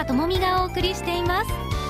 川智美がお送りしています。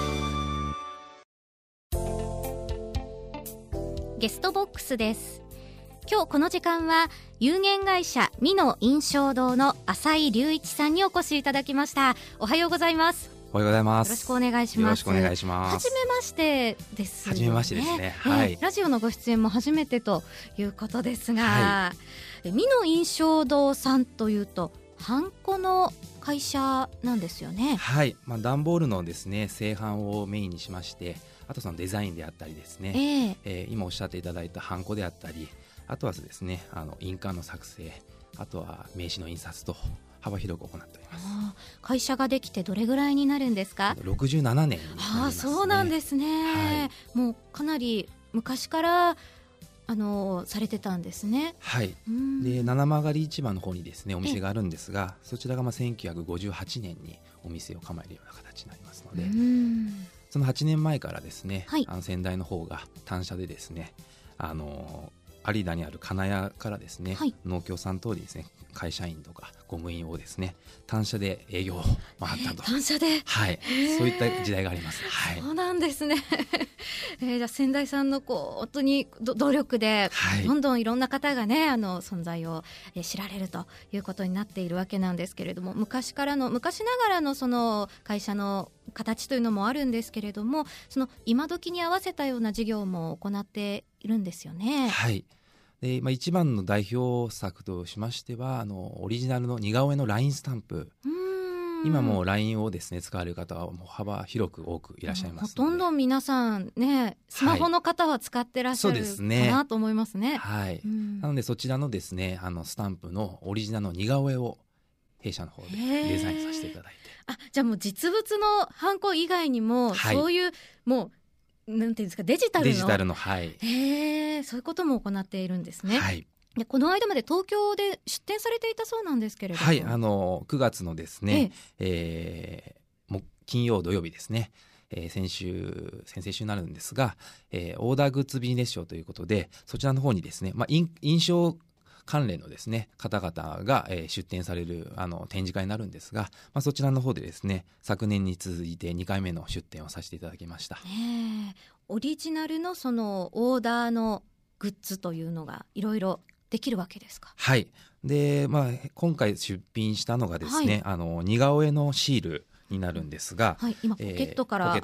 ゲストボックスです。今日この時間は有限会社美濃印象堂の浅井隆一さんにお越しいただきました。おはようございます。 おはようございます。 よろしくお願いします。 よろしくお願いします。 はじめましてですよね。 はじめましてですね。はい。 ラジオのご出演も初めてということですが、美濃印象堂さんというとハンコの会社なんですよね。 はい。段ボールのですね製版をメインにしまして、あとそのデザインであったりですね、今おっしゃっていただいたハンコであったり、あとはですね印鑑の作成、あとは名刺の印刷と幅広く行っております。 会社ができてどれぐらいになるんですか ？67年になりますね。 そうなんですね、もうかなり昔からされてたんですね。 はい。で七曲市場の方にですねお店があるんですが、そちらが1958年にお店を構えるような形になりますので、その8年前からですね、先代の方が単社でですね有田にある金谷からですね、農協さん等でですね会社員とか公務員をですね単社で営業を回ったと、 単社で、 そういった時代があります。 そうなんですねじゃあ先代さんの本当に努力で、どんどんいろんな方がね存在を知られるということになっているわけなんですけれども、昔ながらのその会社の形というのもあるんですけれども、その今時に合わせたような事業も行っているんですよね。 で一番の代表作としましてはオリジナルの似顔絵のラインスタンプ。今もう LINE をですね使われる方はもう幅広く多くいらっしゃいますので、 ほとんど皆さんねスマホの方は使ってらっしゃるかなと思いますね。 なのでそちらのですねスタンプのオリジナルの似顔絵を弊社の方でデザインさせていただいて、 じゃあもう実物のハンコ以外にも、そういうもうなんていうんですかデジタルのそういうことも行っているんですね。でこの間まで東京で出店されていたそうなんですけれども、 9月のですね、金曜土曜日ですね、先々週になるんですが、オーダーグッズビジネスショーということで、そちらの方にですね、印象関連のですね方々が、出展される展示会になるんですが、そちらの方でですね昨年に続いて2回目の出展をさせていただきました。 オリジナルのそのオーダーのグッズというのがいろいろできるわけですか？ で、今回出品したのがですね、似顔絵のシールになるんですが、 今ポケットから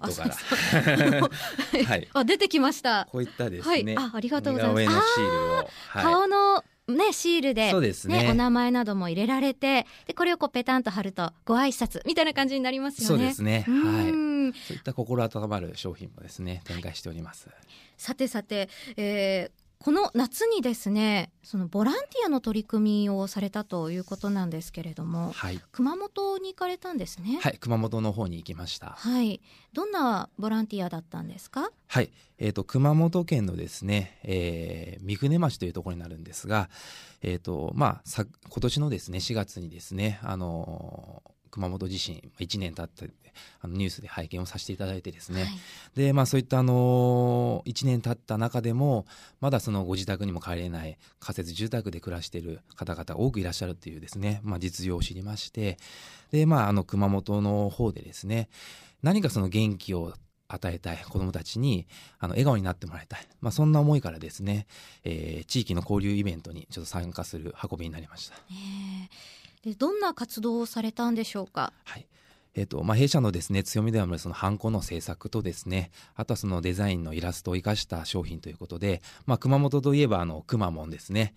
出てきました。 こういったですね、 ありがとうございます。 似顔絵のシールを、 顔のシールで、 そうですね、 お名前なども入れられて、でこれをペタンと貼るとご挨拶みたいな感じになりますよね。 そうですね。そういった心温まる商品もですね展開しております。 さて、この夏にですねそのボランティアの取り組みをされたということなんですけれども、熊本に行かれたんですね。 熊本の方に行きました。 どんなボランティアだったんですか？ 熊本県のですね、御船町というところになるんですが、今年のですね4月にですね熊本地震1年経ってニュースで拝見をさせていただいてですね、でそういった1年経った中でもまだそのご自宅にも帰れない仮設住宅で暮らしている方々が多くいらっしゃるというですね、実情を知りまして、で熊本の方でですね何かその元気を与えたい子どもたちに笑顔になってもらいたい、そんな思いからですね、地域の交流イベントにちょっと参加する運びになりました。 でどんな活動をされたんでしょうか？ 弊社のですね強みであるそのハンコの制作とですね、あとはそのデザインのイラストを生かした商品ということで、熊本といえばくまモンですね、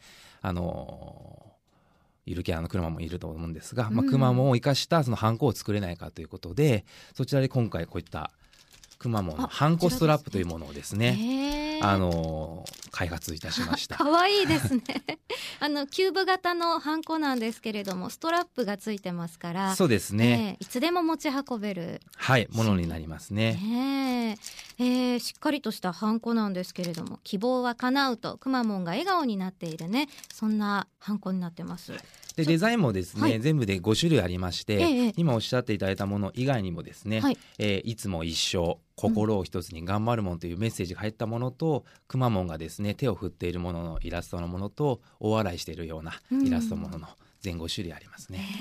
ゆるキャラのくまモンいると思うんですが、くまモンを生かしたそのハンコを作れないかということで、そちらで今回こういったくまモンのハンコストラップというものをですね開発いたしました。 かわいいですねキューブ型のハンコなんですけれども、ストラップがついてますから、 そうですね、 いつでも持ち運べる、 ものになりますね。 しっかりとしたハンコなんですけれども、希望は叶うとくまモンが笑顔になっているね、そんなハンコになってます。 でデザインもですね、全部で5種類ありまして、今おっしゃっていただいたもの以外にもですね、いつも一生心を一つに頑張るもんというメッセージが入ったものと、くまモンがですね手を振っているもののイラストのものと、大笑いしているようなイラストものの全5種類ありますね。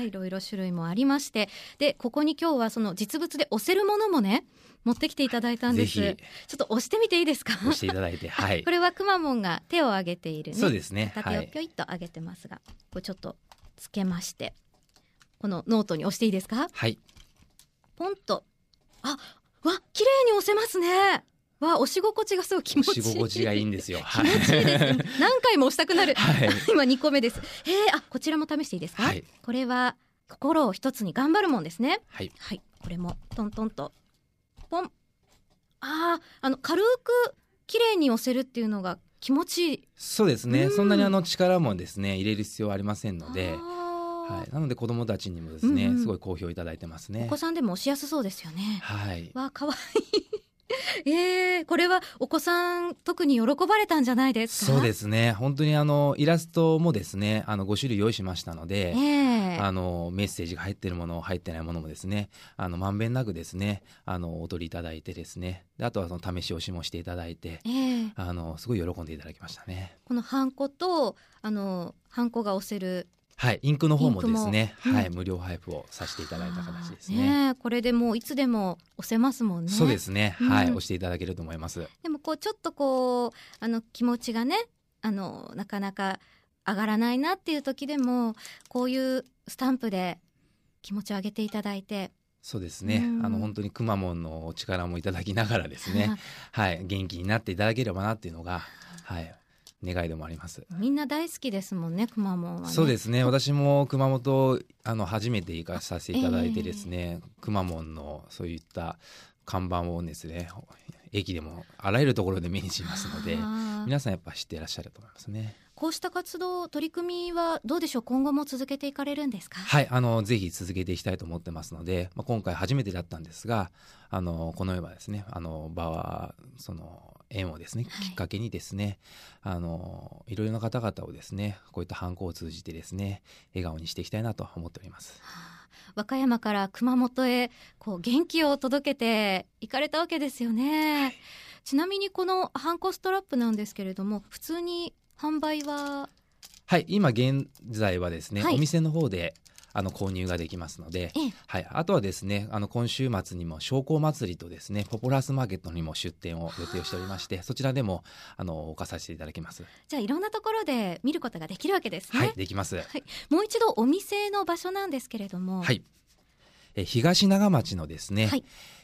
いろいろ種類もありまして、でここに今日はその実物で押せるものもね持ってきていただいたんです。 ぜひちょっと押してみていいですか？ 押していただいて、はい、 これはくまモンが手を挙げているね。 そうですね、 片手をぴょいっと上げてますが、これちょっとつけまして、このノートに押していいですか？ はい、 ポンと、わ綺麗に押せますね。押し心地がすごい気持ちいい。 押し心地がいいんですよ。 気持ちいいですね。何回も押したくなる、 はい、 今2個目です。こちらも試していいですか？ はい、 これは心を一つに頑張るもんですね。 はい、 はい、これもトントンとポン。軽く綺麗に押せるっていうのが気持ちいい。 そうですね、そんなに力もですね入れる必要はありませんので、はい、なので子どもたちにもですね、すごい好評いただいてますね。 お子さんでも押しやすそうですよね。 はい、 かわいいこれはお子さん特に喜ばれたんじゃないですか？ そうですね、本当にイラストもですね5種類用意しましたので、メッセージが入っているもの入ってないものもですねまんべんなくですねお取りいただいてですね、であとはその試し押しもしていただいて、すごい喜んでいただきましたね。 このハンコとハンコが押せる、 はい、インクの方もですね、はい、無料配布をさせていただいた形ですね。 これでもういつでも押せますもんね。 そうですね、はい、押していただけると思います。 でもちょっと気持ちがねなかなか上がらないなっていう時でもこういうスタンプで気持ちを上げていただいて、 そうですね、本当にくまモンのお力もいただきながらですねはい、元気になっていただければなっていうのが、はい、願いでもあります。 みんな大好きですもんね、くまモンはね。 そうですね、私も熊本初めて行かさせていただいてですね、くまモンのそういった看板をですね駅でもあらゆるところで目にしますので、皆さんやっぱ知っていらっしゃると思いますね。こうした活動取り組みはどうでしょう、今後も続けていかれるんですか？ はい、ぜひ続けていきたいと思ってますので、今回初めてだったんですがこのようなですね場はその縁をですね、きっかけにですねいろいろな方々をですねこういったハンコを通じてですね笑顔にしていきたいなと思っております。 和歌山から熊本へ元気を届けていかれたわけですよね。はい、ちなみにこのハンコストラップなんですけれども、普通に販売は？ はい、今現在はですね、お店の方で購入ができますので、はい、あとはですね今週末にも商工祭りとですねポポラスマーケットにも出店を予定しておりまして、そちらでも置かさせていただきます。 じゃあいろんなところで見ることができるわけですね。 はい、できます。はい、 もう一度お店の場所なんですけれども、 はい、東長町のですね、はい、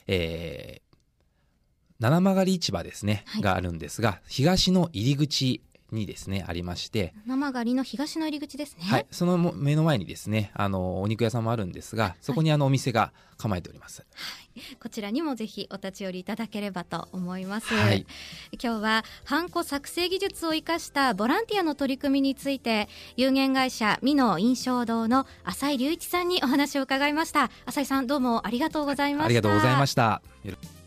七曲市場ですね、があるんですが、東の入り口にですねありまして、 七曲の東の入り口ですね。 はい、その目の前にですねお肉屋さんもあるんですが、そこにお店が構えております。はい、 こちらにもぜひお立ち寄りいただければと思います。 はい、 今日はハンコ作成技術を生かしたボランティアの取り組みについて、有限会社美濃印象堂の浅井隆一さんにお話を伺いました。浅井さん、どうもありがとうございました。 ありがとうございました。